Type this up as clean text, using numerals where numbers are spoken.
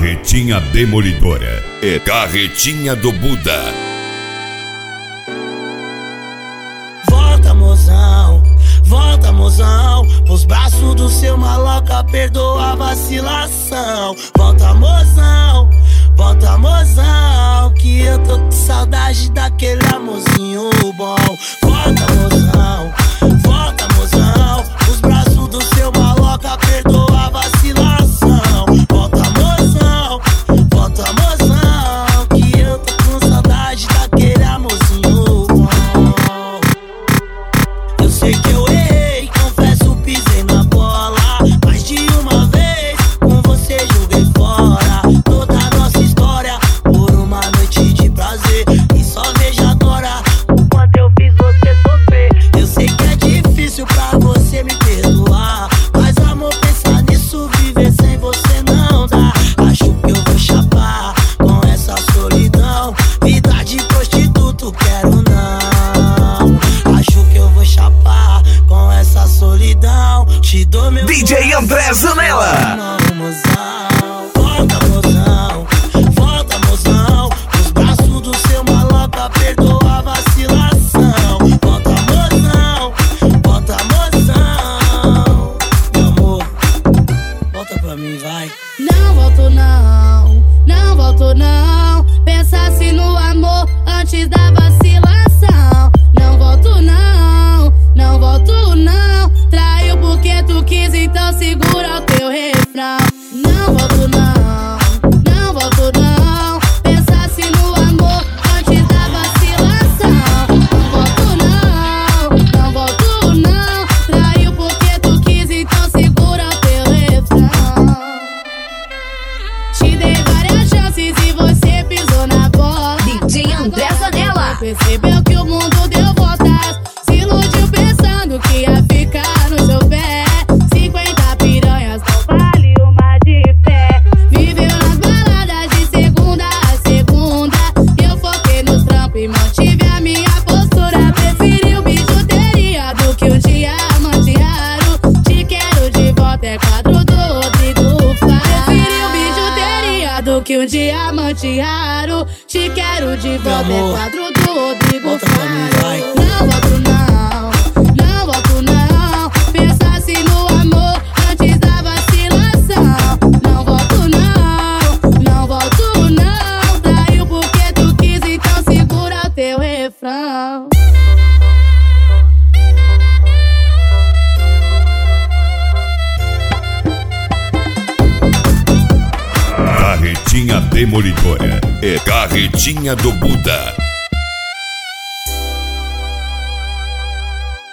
Carretinha demolidora é Carretinha do Buda. Volta mozão, os braços do seu maloca, perdoa a vacilação. Volta mozão, que eu tô com saudade daquele amorzinho bom. Volta mozão, os braços do seu maloca, perdoa a vacilação. Volta mozão, que eu tô com saudade daquele amorzinho bom. Eu sei que eu errei, confesso, pisei na bola. Mais de uma vez, com você joguei fora toda a nossa história por uma noite de prazer. E só veja agora o quanto eu fiz você sofrer. Eu sei que é difícil pra você me perdoar, mas amor, pensar nisso, viver sem você não dá. Acho que eu vou chapar com essa solidão. Vida de prostituto, quero não. Acho que eu vou chapar com essa solidão. Te dou meu DJ André Zanella. Volta mozão, os braços do seu maloca, perdoa a vacilação. Volta mozão, meu amor, volta pra mim, vai. Não volto não. Pensasse no amor antes da vacilação. Não volto não. Traiu porque tu quis, então segura o teu refrão. Não volto não. Pensasse no amor antes da vacilação. Não volto não. Traiu porque tu quis, então segura o teu refrão. Te dei várias chances e você pisou na bola. DJ André Zanella. Percebeu que o mundo deu voltas, se iludiu pensando que ia ficar no seu pé. 50 piranhas não vale uma de fé. Viveu nas baladas de segunda a segunda. Eu foquei nos trampos e mantive a minha postura. Preferiu bijuteria do que um diamante raro. Te quero de volta, é quadro do Rodrigo Faro. Preferiu bijuteria do que um diamante raro. Te quero de volta, é quadro do Rodrigo Faro. Não volto não. Pensasse no amor antes da vacilação. Não volto não. Traiu porque tu quis, então segura o teu refrão. Carretinha demolidora é Carretinha do Buda.